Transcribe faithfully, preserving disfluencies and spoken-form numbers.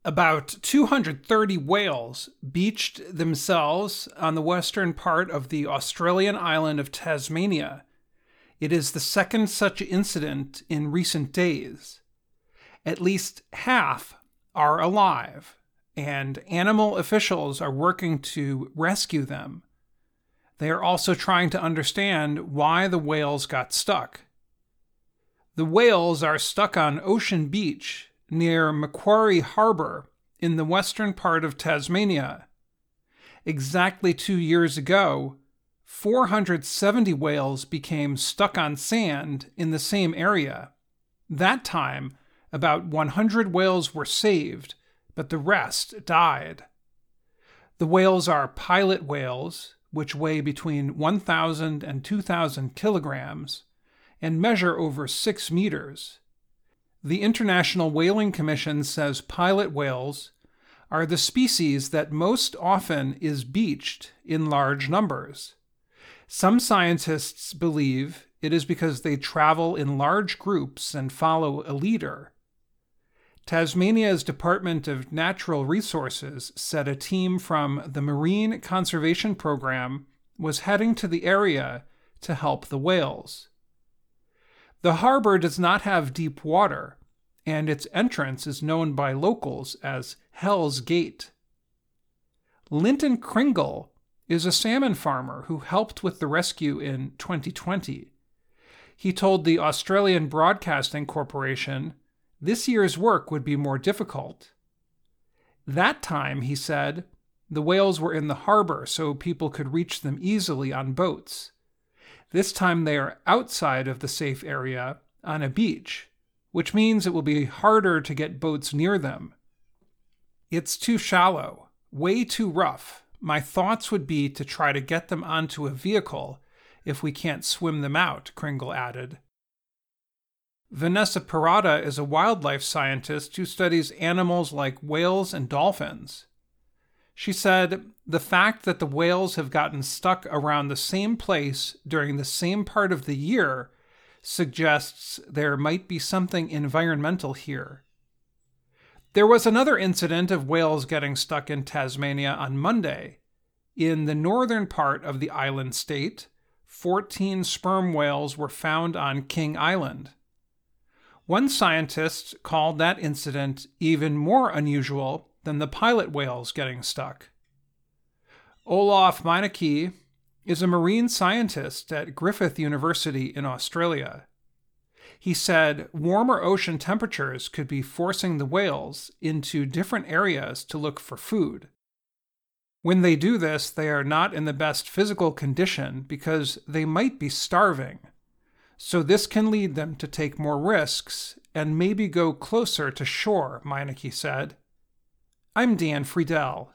About two hundred thirty whales beached themselves on the western part of the Australian island of Tasmania. It is the second such incident in recent days. At least half are alive, and animal officials are working to rescue them. They are also trying to understand why the whales got stuck. The whales are stuck on Ocean Beach near Macquarie Harbour in the western part of Tasmania. Exactly two years ago, four hundred seventy whales became stuck on sand in the same area. That time, about one hundred whales were saved, but the rest died. The whales are pilot whales, which weigh between one thousand and two thousand kilograms and measure over six meters. The International Whaling Commission says pilot whales are the species that most often is beached in large numbers. Some scientists believe it is because they travel in large groups and follow a leader. Tasmania's Department of Natural Resources said a team from the Marine Conservation Program was heading to the area to help the whales. The harbor does not have deep water, and its entrance is known by locals as Hell's Gate. Linton Kringle is a salmon farmer who helped with the rescue in twenty twenty. He told the Australian Broadcasting Corporation this year's work would be more difficult. That time, he said, the whales were in the harbor so people could reach them easily on boats. This time they are outside of the safe area on a beach, which means it will be harder to get boats near them. It's too shallow, way too rough. My thoughts would be to try to get them onto a vehicle if we can't swim them out, Kringle added. Vanessa Parada is a wildlife scientist who studies animals like whales and dolphins. She said, the fact that the whales have gotten stuck around the same place during the same part of the year suggests there might be something environmental here. There was another incident of whales getting stuck in Tasmania on Monday. In the northern part of the island state, fourteen sperm whales were found on King Island. One scientist called that incident even more unusual than the pilot whales getting stuck. Olaf Meineke is a marine scientist at Griffith University in Australia. He said warmer ocean temperatures could be forcing the whales into different areas to look for food. When they do this, they are not in the best physical condition because they might be starving. So this can lead them to take more risks and maybe go closer to shore, Meineke said. I'm Dan Friedel.